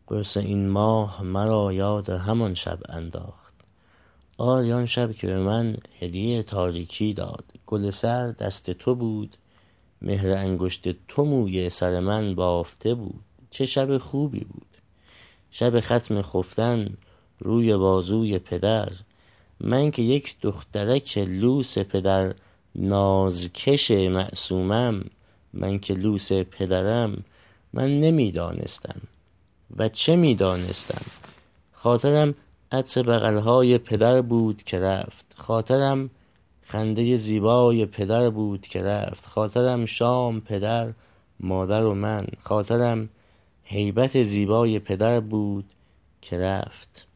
قرص این ماه مرا یاد همان شب انداخت. آری آن شب که به من هدیه تاریکی داد. گل سر دست تو بود، مهر انگشت تو موی سر من بافته بود. چه شب خوبی بود، شب ختم خفتن روی بازوی پدر. من که یک دخترک لوس پدر نازکش معصومم، من که لوس پدرم. من نمیدانستم و چه میدانستم. خاطرم عطر بغلهای پدر بود که رفت. خاطرم خنده زیبای پدر بود که رفت. خاطرم شام پدر مادر و من. خاطرم هیبت زیبای پدر بود که رفت.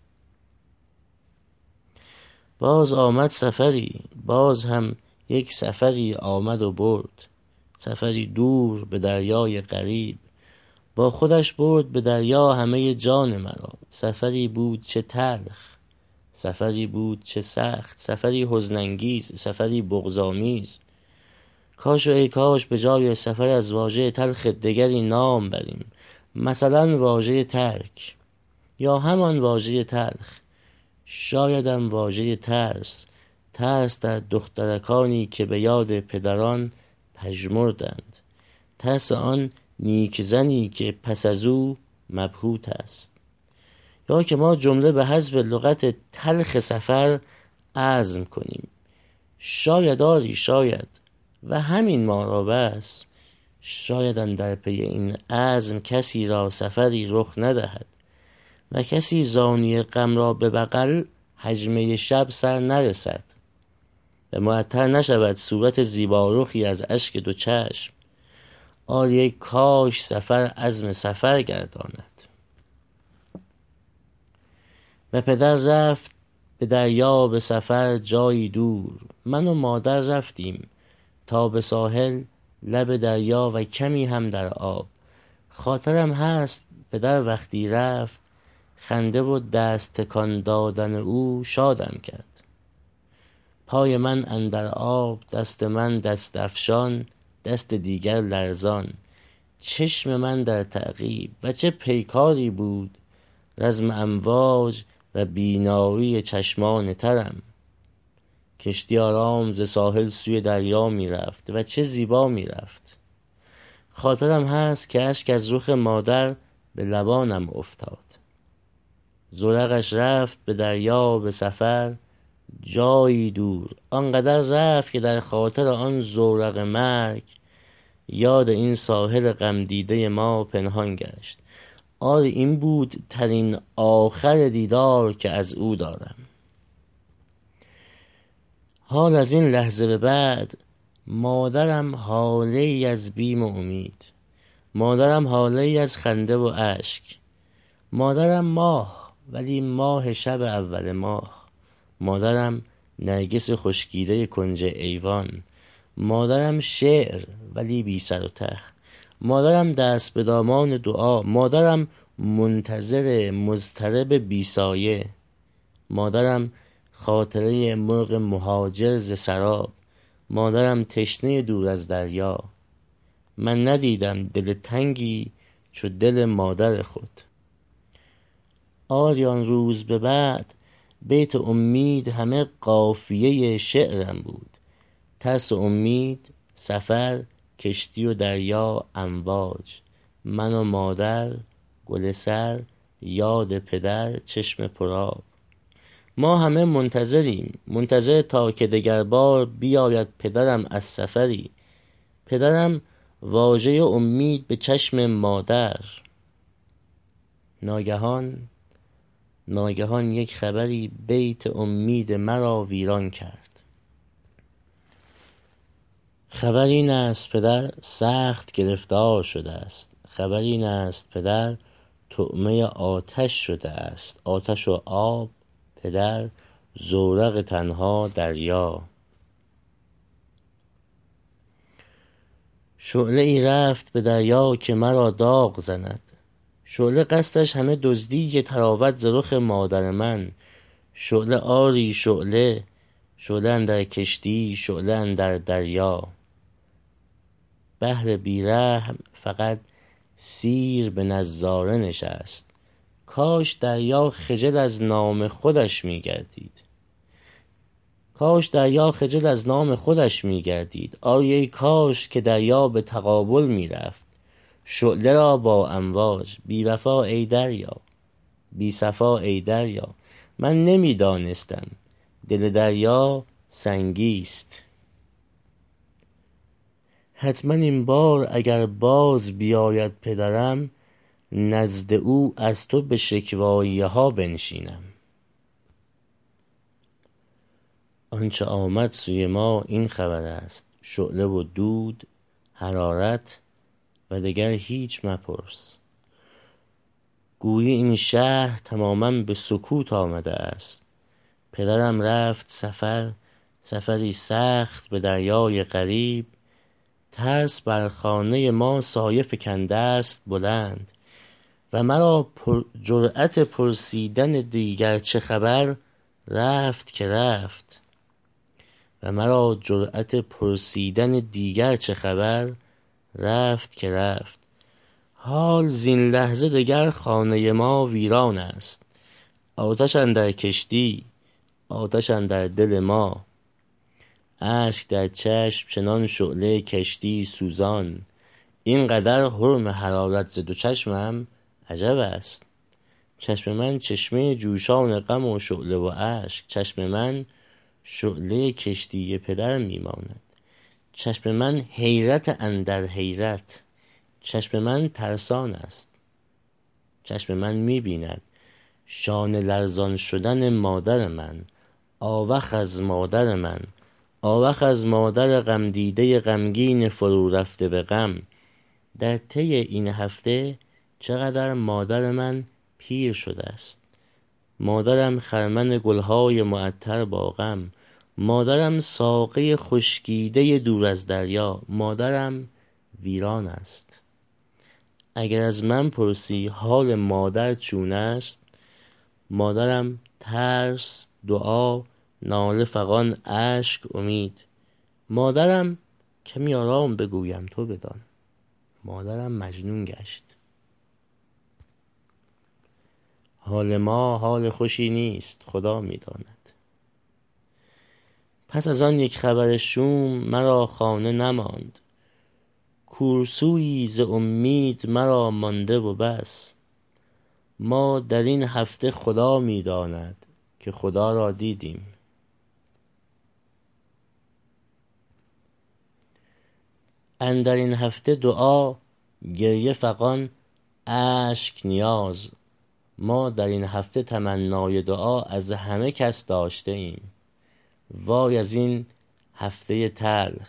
باز آمد سفری، باز هم یک سفری آمد و برد. سفری دور به دریای غریب، با خودش برد به دریا همه جان مرا. سفری بود چه تلخ، سفری بود چه سخت، سفری حزن انگیز، سفری بغض‌آمیز. کاش و ای کاش به جای سفر از واژه تلخ دگری نام بریم، مثلا واژه ترک یا همان واژه تلخ. شایدم واژه ترس، ترس در دخترکانی که به یاد پدران پژمردند، ترس آن نیک زنی که پس از او مبهوت است. یا که ما جمله به حذف لغت تلخ سفر عزم کنیم. شاید آری شاید و همین ما را بس. شاید اندر پی این عزم کسی را سفری رخ ندهد و کسی زانی غم را به بغل حجمه شب سر نرسد و معطر نشود صورت زیبارخی از اشک دو چشم. آری کاش سفر عزم سفر گرداند. و پدر رفت به دریا به سفر جایی دور. من و مادر رفتیم تا به ساحل لب دریا و کمی هم در آب. خاطرم هست پدر وقتی رفت، خنده و دست تکان دادن او شادم کرد. پای من اندر آب، دست من دست افشان، دست دیگر لرزان. چشم من در تعقیب و چه پیکاری بود رزم امواج و بینایی چشمان ترم. کشتی آرام ز ساحل سوی دریا می رفت و چه زیبا می رفت. خاطرم هست که اشک از رخ مادر به لبانم افتاد. زورقش رفت به دریا به سفر جایی دور. آنقدر رفت که در خاطر آن زورق مرگ یاد این ساحل غم دیده ما پنهان گشت. آری این بود ترین آخر دیدار که از او دارم. حال از این لحظه به بعد مادرم حاله ای از بیم و امید، مادرم حاله ای از خنده و اشک. مادرم ماه ولی ماه شب اول ماه. مادرم نرگس خشکیده کنج ایوان. مادرم شعر ولی بی سر و ته. مادرم دست به دامان دعا. مادرم منتظر مضطرب بی سایه. مادرم خاطره مرغ مهاجر ز سراب. مادرم تشنه دور از دریا. من ندیدم دل تنگی چو دل مادر خود. آری آن روز به بعد بیت امید همه قافیه شعرم بود. ترس امید، سفر، کشتی و دریا، امواج. من و مادر، گل سر، یاد پدر، چشم پرآب. ما همه منتظریم، منتظر تا که دگر بار بیاید پدرم از سفری. پدرم واژه امید به چشم مادر. ناگهان یک خبری بیت امید مرا ویران کرد. خبر این است پدر سخت گرفتار شده است. خبر این است پدر طعمه آتش شده است. آتش و آب، پدر زورق تنها دریا. شعله ای رفت به دریا که مرا داغ زند. شعله قصدش همه دزدی تراوت ز رخ مادر من. شعله آری شعله، شعله اندر کشتی، شعله اندر دریا. بحر بیرحم فقط سیر به نظاره نشست. کاش دریا خجل از نام خودش می‌گردید. کاش دریا خجل از نام خودش می‌گردید. آری ای کاش که دریا به تقابل می‌رفت، شعله را با امواج. بی وفا ای دریا، بی صفا ای دریا، من نمی‌دانستم دل دریا سنگیست. حتما این بار اگر باز بیاید پدرم، نزد او از تو به شکوایه ها بنشینم. آنچه آمد سوی ما این خبر است، شعله و دود، حرارت و دگر هیچ مپرس. گویی این شهر تماما به سکوت آمده است. پدرم رفت سفر، سفری سخت به دریای غریب. ترس بر خانه ما سایه فکنده است بلند، و مرا جرأت پرسیدن دیگر چه خبر رفت که رفت. و مرا جرأت پرسیدن دیگر چه خبر رفت که رفت. حال زین لحظه دگر خانه ما ویران است. آتش اندر کشتی، آتش اندر دل ما. اشک در چشم چنان شعله کشتی سوزان. این قدر حرم حرارت ز دو چشمم عجب است. چشم من چشمه جوشان غم و شعله و اشک. چشم من شعله کشتی پدر میماند. چشم من حیرت اندر حیرت. چشم من ترسان است. چشم من میبیند شانه لرزان شدن مادر من. آوخ از مادر من، آوخ از مادر غم دیده غمگین فرو رفته به غم. در طی این هفته چقدر مادر من پیر شده است. مادرم خرمن گلهای معطر با غم. مادرم ساقه خشکیده دور از دریا. مادرم ویران است. اگر از من پرسی حال مادر چون است، مادرم ترس، دعا، ناله، فغان، اشک، امید. مادرم کمی آرام بگویم تو بدان، مادرم مجنون گشت. حال ما حال خوشی نیست، خدا میداند. پس از آن یک خبر شوم مرا خانه نماند. کورسویی ز امید مرا مانده و بس. ما در این هفته خدا میداند که خدا را دیدیم. اندر این هفته دعا، گریه، فغان، اشک، نیاز. ما در این هفته تمنای دعا از همه کس داشته ایم. وای از این هفته تلخ.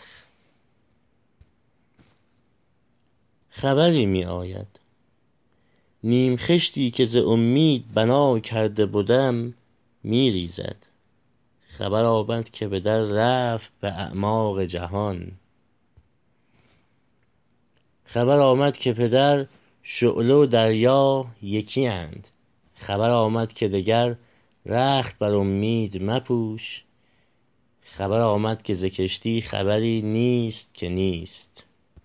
خبری می آید نیم خشتی که ز امید بنا کرده بودم می ریزد. خبر آمد که به در رفت به اعماق جهان. خبر آمد که پدر، شعله و دریا یکی اند. خبر آمد که دگر رخت بر امید مپوش. خبر آمد که ز کشتی خبری نیست که نیست.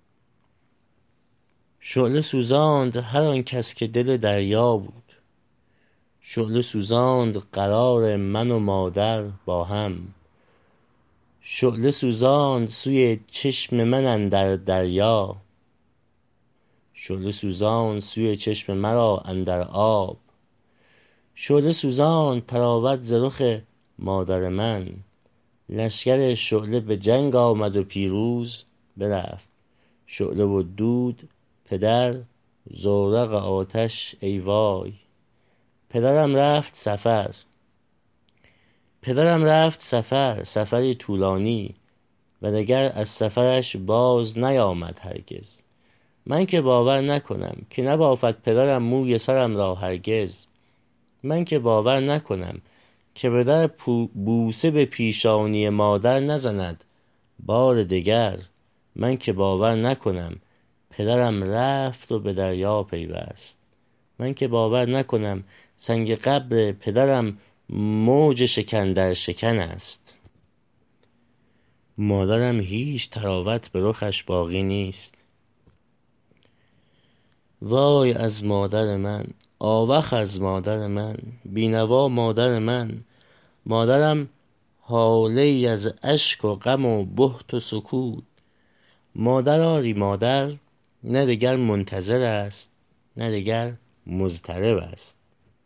شعله سوزاند هر آن کس که دل دریا بود. شعله سوزاند قرار من و مادر با هم. شعله سوزاند سوی چشم من اندر دریا. شعله سوزاند سوی چشم مرا اندر آب. شعله سوزاند طراوت ز رخ مادر من. لشکر شعله به جنگ آمد و پیروز برفت. شعله و دود، پدر، زورق آتش، ای وای. پدرم رفت سفر. پدرم رفت سفر، سفری طولانی، و دگر از سفرش باز نیامد هرگز. من که باور نکنم که نبافد پدرم موی سرم را هرگز. من که باور نکنم که پدر بوسه به پیشانی مادر نزند بار دگر. من که باور نکنم پدرم رفت و به دریا پیوست. من که باور نکنم سنگ قبر پدرم موج شکن در شکن است. مادرم هیچ طراوت به رخش باقی نیست. وای از مادر من، آوخ از مادر من، بینوا مادر من. مادرم هاله ای از اشک و غم و بهت و سکوت. مادر آری مادر، نه دگر منتظر است نه دگر مضطرب است.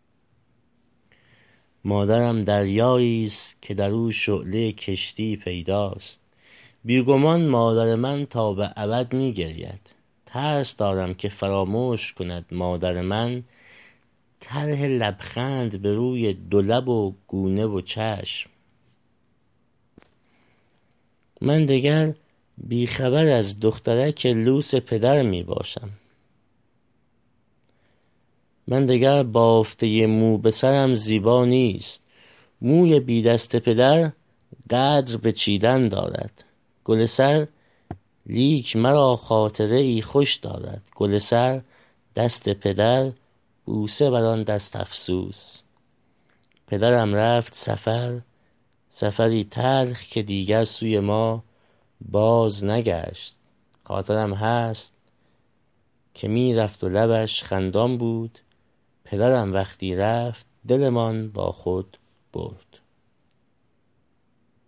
مادرم دریایی است که در او شعله کشتی پیداست. بیگمان مادر من تا به ابد می گرید. ترس دارم که فراموش کند مادر من طرح لبخند به روی دو لب و گونه و چشم. من دگر بیخبر از دخترک لوس پدر می باشم. من دگر بافته مو به سرم زیبا نیست. موی بی دست پدر قدر به چیدن دارد. گل سر لیک مرا خاطره ای خوش دارد. گل سر دست پدر، بوسه بر آن دست افسوس. پدرم رفت سفر، سفری تلخ که دیگر سوی ما باز نگشت. خاطرم هست که می رفت و لبش خندان بود. پدرم وقتی رفت دلمان با خود برد.